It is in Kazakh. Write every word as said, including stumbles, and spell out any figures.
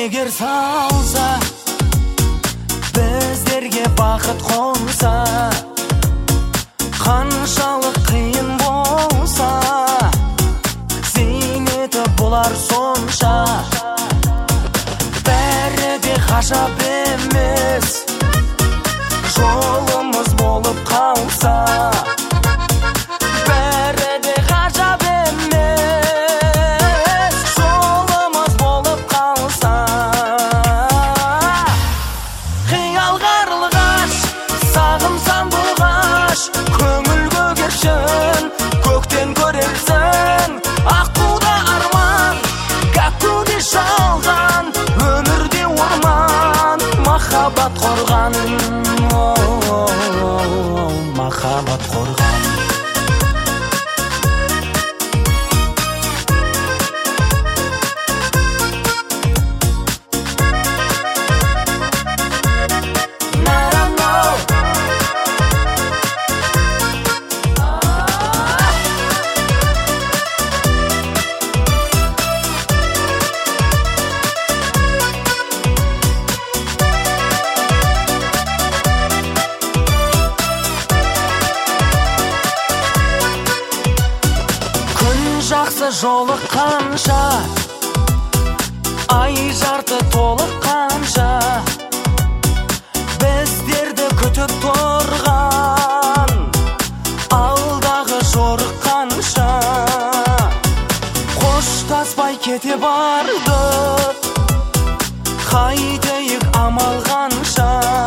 егер салса, біздерге бақыт қонса, қаншалық қиын болса, зейнеті болар сонша. Бәрі де ғажап емес, жолымыз болып қалса. Бәрі де ғажап емес, жолымыз болып қалса. Қиял қарлығаш, сағым сандуғаш, көңіл көгершін, көктен көрерсің. Аққуда арман, кәктуде шалған, өмірде орман, махаббат қорған, махаббат қорған. Жақсы жолыққанша, ай жарты толыққанша, біздерді күтіп тұрған алдағы жорыққанша. Қоштаспай кете барды, қайтайық амал қанша.